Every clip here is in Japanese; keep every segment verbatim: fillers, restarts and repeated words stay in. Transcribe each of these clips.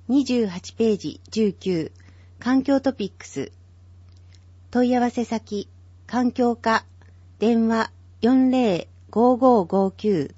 にじゅうはちページじゅうきゅう、環境トピックス。問い合わせ先、環境課、電話 よんゼロ ごーごーごーきゅう。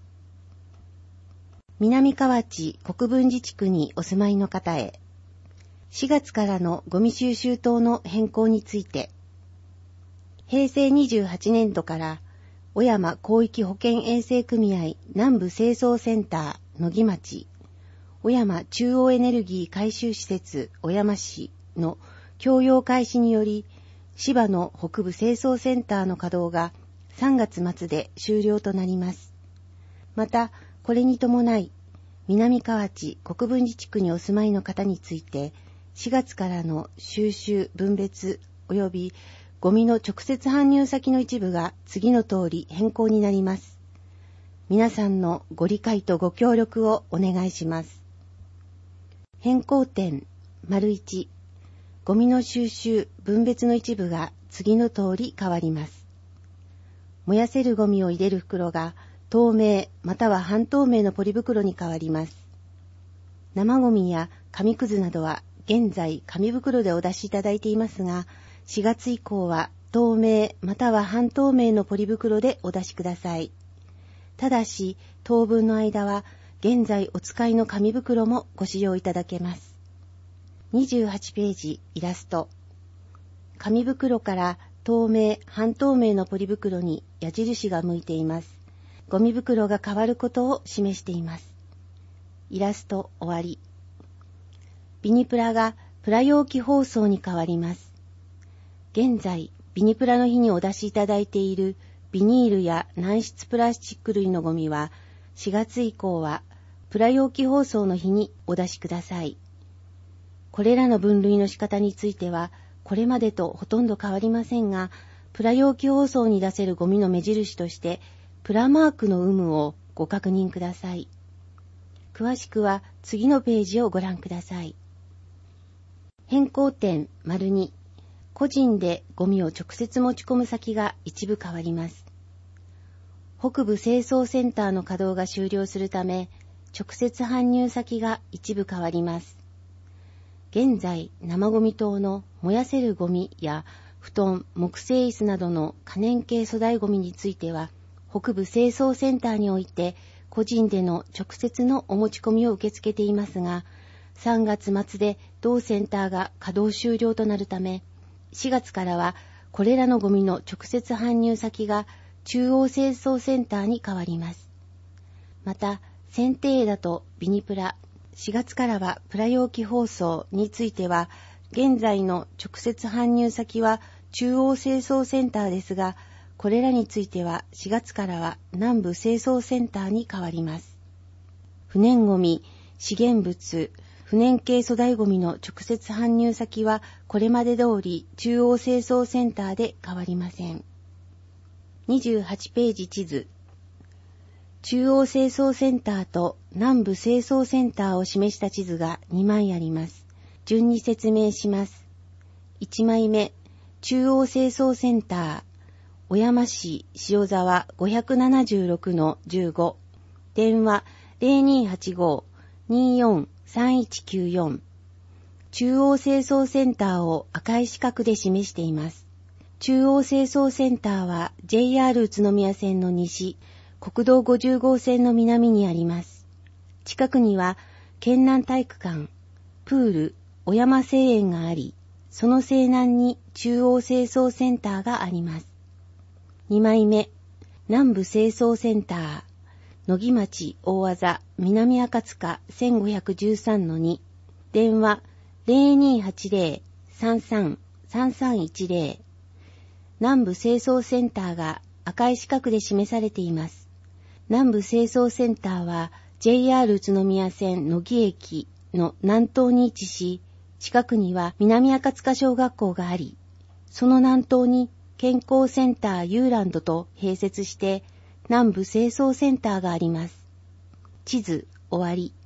南河内国分寺地区にお住まいの方へ、しがつからのゴミ収集等の変更について、へいせいにじゅうはちねんどから小山広域保健衛生組合南部清掃センター野木町、小山中央エネルギー回収施設小山市の共用開始により、芝の北部清掃センターの稼働がさんがつまつで終了となります。また、これに伴い、南河内国分寺地区にお住まいの方について、しがつからの収集分別及びゴミの直接搬入先の一部が次の通り変更になります。皆さんのご理解とご協力をお願いします。変更点 いち、ゴミの収集分別の一部が次の通り変わります。燃やせるゴミを入れる袋が透明または半透明のポリ袋に変わります。生ゴミや紙くずなどは現在紙袋でお出しいただいていますが、しがつ以降は透明または半透明のポリ袋でお出しください。ただし当分の間は現在お使いの紙袋もご使用いただけます。にじゅうはちページイラスト。紙袋から透明半透明のポリ袋に矢印が向いています。ゴミ袋が変わることを示しています。イラスト終わり。ビニプラがプラ容器包装に変わります。現在ビニプラの日にお出しいただいているビニールや軟質プラスチック類のゴミはしがつ以降はプラ容器包装の日にお出しください。これらの分類の仕方についてはこれまでとほとんど変わりませんが、プラ容器包装に出せるゴミの目印としてプラマークの有無をご確認ください。詳しくは次のページをご覧ください。変更点 に、個人でゴミを直接持ち込む先が一部変わります。北部清掃センターの稼働が終了するため、直接搬入先が一部変わります。現在、生ゴミ等の燃やせるゴミや布団、木製椅子などの可燃系粗大ゴミについては、北部清掃センターにおいて個人での直接のお持ち込みを受け付けていますが、さんがつまつで同センターが稼働終了となるため、しがつからはこれらのゴミの直接搬入先が中央清掃センターに変わります。また、選定枝とビニプラ、しがつからはプラ容器包装については、現在の直接搬入先は中央清掃センターですが、これらについてはしがつからは南部清掃センターに変わります。不燃ゴミ、資源物、不燃系粗大ゴミの直接搬入先はこれまで通り中央清掃センターで変わりません。にじゅうはちページ地図。中央清掃センターと南部清掃センターを示した地図がにまいあります。順に説明します。いちまいめ、中央清掃センター、小山市塩沢 ごーななろくのじゅうご、電話 ゼロにーはちごーにーよんさんいちきゅうよん。中央清掃センターを赤い四角で示しています。中央清掃センターは ジェイアール 宇都宮線の西、国道ごじゅうごうせんの南にあります。近くには県南体育館、プール、小山製園があり、その西南に中央清掃センターがあります。にまいめ、南部清掃センター、野木町大字南赤塚 せんごひゃくじゅうさんのに、電話 ゼロにーはちゼロ さんさん さんさんいちゼロ。南部清掃センターが赤い四角で示されています。南部清掃センターは ジェイアール 宇都宮線野木駅の南東に位置し、近くには南赤塚小学校があり、その南東に健康センターユーランドと併設して南部清掃センターがあります。地図終わり。